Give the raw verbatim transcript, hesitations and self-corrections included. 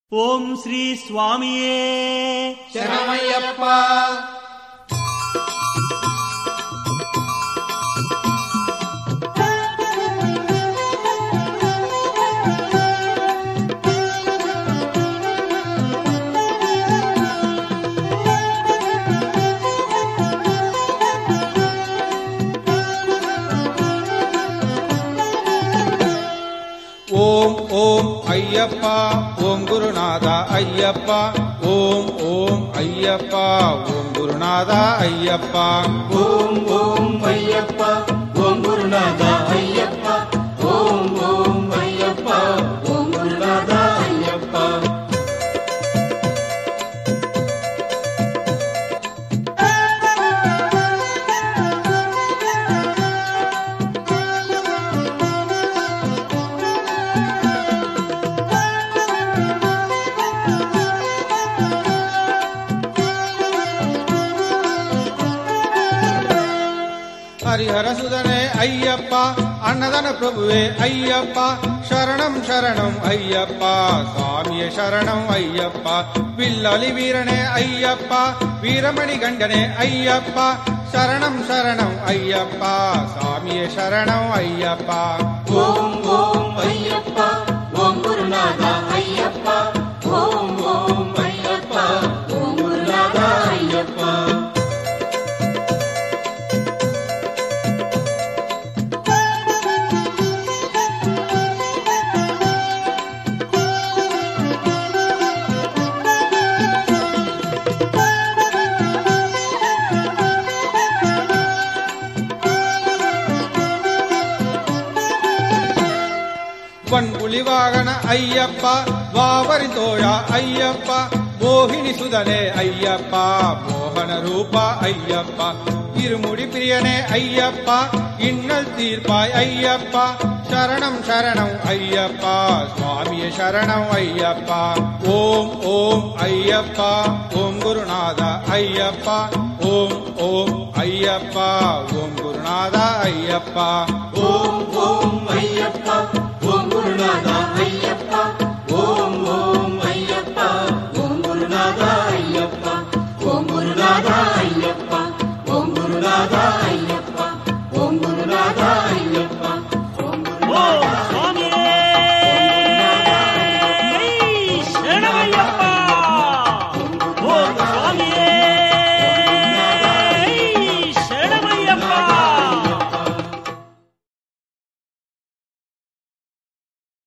ஓம் ஸ்ரீ சுவாமியே சரணமய்யப்பா. ஓம் ஓம் ஐயப்பா, ஓம் குருநாதா ஐயப்பா, ஓம் ஓம் ஐயப்பா, ஓம் குருநாதா ஐயப்பா, ஓம் ஓம் ஐயப்பா, ஓம் குருநாதா ஐயப்பா, ஓம் ஓம் ஐயப்பா, ஓம் குருநாதா ஐயப்பா. ஹரிஹர சுதனே ஐயப்பா, அன்னதான பிரபுவே ஐயப்பா, சரணம் சரணம் ஐயப்பா, சுவாமியே சரணம் ஐயப்பா, வில்லாளி வீரனே ஐயப்பா, வீரமணி கண்டனே ஐயப்பா, சரணம் சரணம் ஐயப்பா, சுவாமியே சரணம் ஐயப்பா. ஓம் ஓம் ஐயப்பா, ஓம் குருநாதா ஐயப்பா, ஓம் ஓம் ஐயப்பா, ஓம் குருநாதா ஐயப்பா. வன்புலி வாகன ஐயப்பா, வாவரி தோழா ஐயப்பா, மோகினி சுதனே ஐயப்பா, மோகன ரூபா ஐயப்பா, இருமுடி பிரியனே ஐயப்பா, இன்னல் தீர்ப்பாய் ஐயப்பா, சரணம் சரணம் ஐயப்பா, சுவாமியே சரணம் ஐயப்பா. ஓம் ஓம் ஐயப்பா, ஓம் குருநாதா ஐயப்பா, ஓம் ஓம் ஐயப்பா, ஓம் குருநாதா ஐயப்பா, ஓம் ஓம் ஐயப்பா, ஓம் குருநாதா ஐயப்பா.